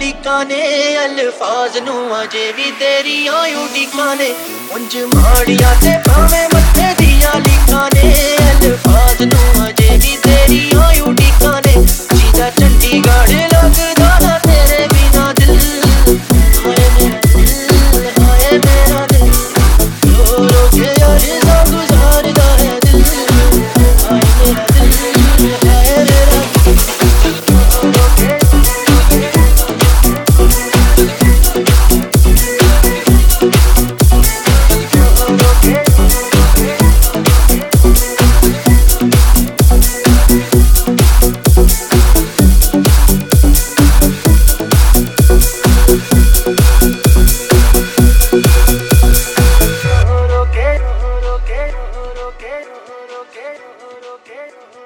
ਲੀਕਾਂ ਨੇ ਅਲਫਾਜ਼ ਨੂੰ ਅਜੇ ਵੀ ਤੇਰੀਆਂ ਉਡੀਕਾਂ ਨੇ ਉਂਝ ਮਾੜੀਆਂ ਤੇ ਭਾਵੇਂ ਮੱਥੇ ਦੀਆਂ ਲੀਕਾਂ ਨੇ ਅਲਫਾਜ਼ ਨੂੰ ਅਜੇ ਵੀ ਤੇਰੀਆਂ ਉਡੀਕਾਂ ਨੇ ਜੀਦਾ ਚੰਡੀਗੜ੍ਹ ਲੱਗਦਾ ਨਾ ਤੇਰੇ ਬਿਨਾ ਦਿਲ ਹਾਏ ਮੇਰਾ ਦਿਲ ਰੋ ਰੋ ਕੇ ਅਰਜ਼ਾਂ ਗੁਜ਼ਾਰਦਾ ਹੈ ਦਿਲ ਹਾਏ ਮੇਰਾ ਦਿਲ ਹਾਏ ਮੇਰਾ Okay.